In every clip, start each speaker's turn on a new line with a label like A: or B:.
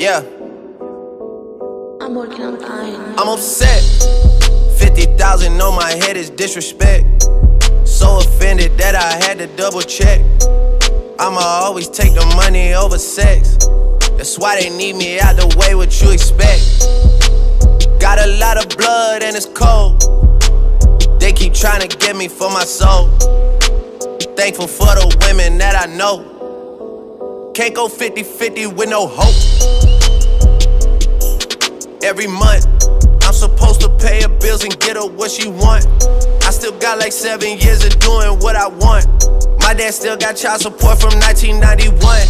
A: Yeah,
B: I'm working on dying.
A: I'm upset. 50,000 on my head is disrespect. So offended that I had to double check. I'ma always take the money over sex. That's why they need me out the way, what you expect. Got a lot of blood and it's cold. They keep trying to get me for my soul. Thankful for the women that I know. Can't go 50-50 with no hope. Every month, I'm supposed to pay her bills and get her what she want. I still got like 7 years of doing what I want. My dad still got child support from 1991.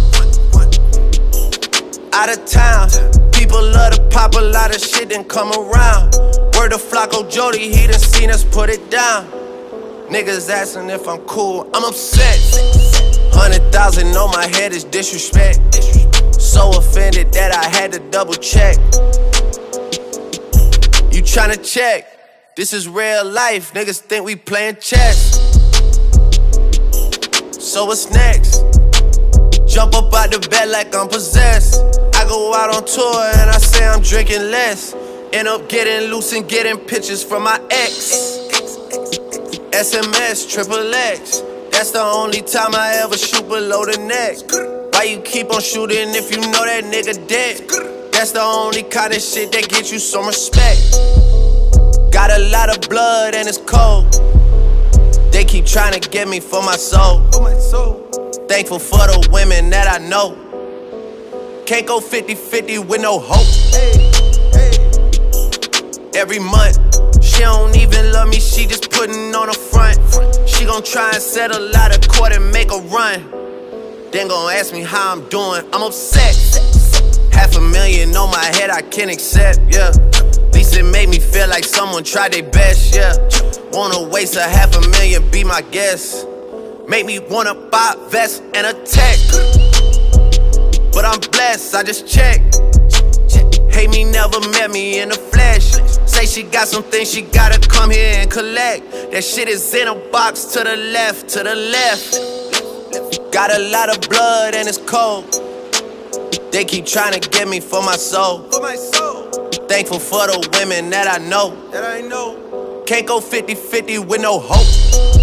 A: Out of town, people love to pop a lot of shit and come around. Word to Flocko Jody, he done seen us put it down. Niggas asking if I'm cool, I'm upset. 100,000 on my head is disrespect. So offended that I had to double check. You tryna check? This is real life, niggas think we playing chess. So what's next? Jump up out the bed like I'm possessed. I go out on tour and I say I'm drinking less. End up getting loose and getting pictures from my ex. SMS, triple X. That's the only time I ever shoot below the neck. Why you keep on shooting if you know that nigga dead? That's the only kind of shit that gets you some respect. Got a lot of blood and it's cold. They keep trying to get me for my soul. Thankful for the women that I know. Can't go 50-50 with no hope. Every month, she don't even love me, she just putting on a front. She gon' try and settle out of court and make a run. Then gon' ask me how I'm doing, I'm upset. $500,000 on my head I can't accept, yeah. At least it made me feel like someone tried their best, yeah. Wanna waste $500,000, be my guest. Make me wanna buy a vest and a tech. But I'm blessed, I just checked. Hate me, never met me in the flesh. Say she got some things she gotta come here and collect. That shit is in a box to the left, to the left. Got a lot of blood and it's cold. They keep trying to get me for my soul. Thankful for the women that I know. Can't go 50-50 with no hope.